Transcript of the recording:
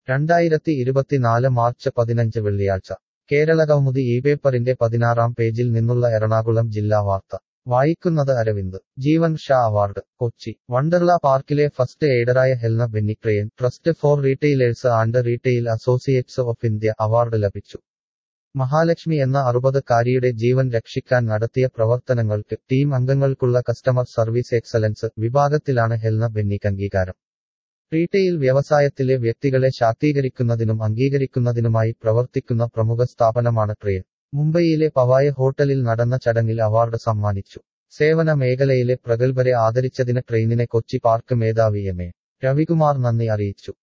2024 March 15 വെള്ളിയാഴ്ച കേരളകൗമുദി പേപ്പറിന്റെ 16-ാം പേജിൽ നിന്നുള്ള എറണാകുളം ജില്ലാ വാർത്ത വായിക്കുന്നത് അരവിന്ദ് ജീവൻ ഷാ അവാർഡ് കൊച്ചി വണ്ടർല പാർക്കിലെ ഫസ്റ്റ് എയ്ഡറായ ഹെൽന ബെന്നിക്രയൻ trust for retailers and retail associates of India award ലഭിച്ചു. മഹാലക്ഷ്മി എന്ന 60-കാരിയുടെ ജീവൻ രക്ഷിക്കാൻ നടത്തിയ പ്രവർത്തനങ്ങൾക്ക് ടീം അംഗങ്ങൾക്കുള്ള കസ്റ്റമർ സർവീസ് എക്സലൻസ് വിഭാഗത്തിലാണ് ഹെൽന ബെന്നിക്ക് അംഗീകാരം. റീറ്റെയിൽ വ്യവസായത്തിലെ വ്യക്തികളെ ശാക്തീകരിക്കുന്നതിനും അംഗീകരിക്കുന്നതിനുമായി പ്രവർത്തിക്കുന്ന പ്രമുഖ സ്ഥാപനമാണ് ട്രെയിൻ. മുംബൈയിലെ പവായ ഹോട്ടലിൽ നടന്ന ചടങ്ങിൽ അവാർഡ് സമ്മാനിച്ചു. സേവന മേഖലയിലെ പ്രഗത്ഭരെ ആദരിച്ചതിന് ട്രെയിനിനെ കൊച്ചി പാർക്ക് മേധാവി എം.എ. രവികുമാർ നന്ദി അറിയിച്ചു.